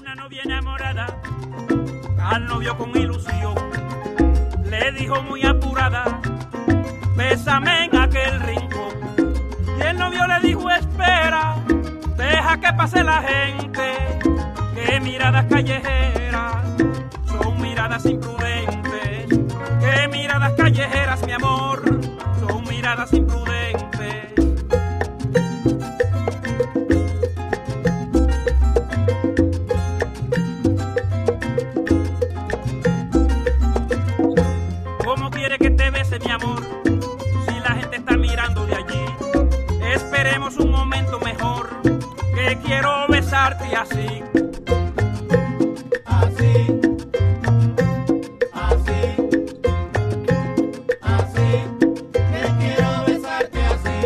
Una novia enamorada al novio con ilusión le dijo muy apurada: bésame en aquel rincón. Y el novio le dijo: espera, deja que pase la gente, que miradas callejeras son miradas imprudentes, que miradas callejeras, mi amor, son miradas imprudentes. ¿Cómo quiere que te bese, mi amor, si la gente está mirando de allí? Esperemos un momento mejor, que quiero besarte así. Así, así, así, que quiero besarte así.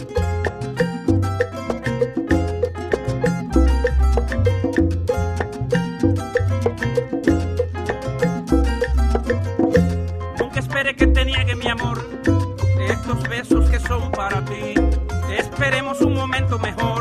Nunca espere que te niegue, mi amor, estos besos que son para ti. Esperemos un momento mejor,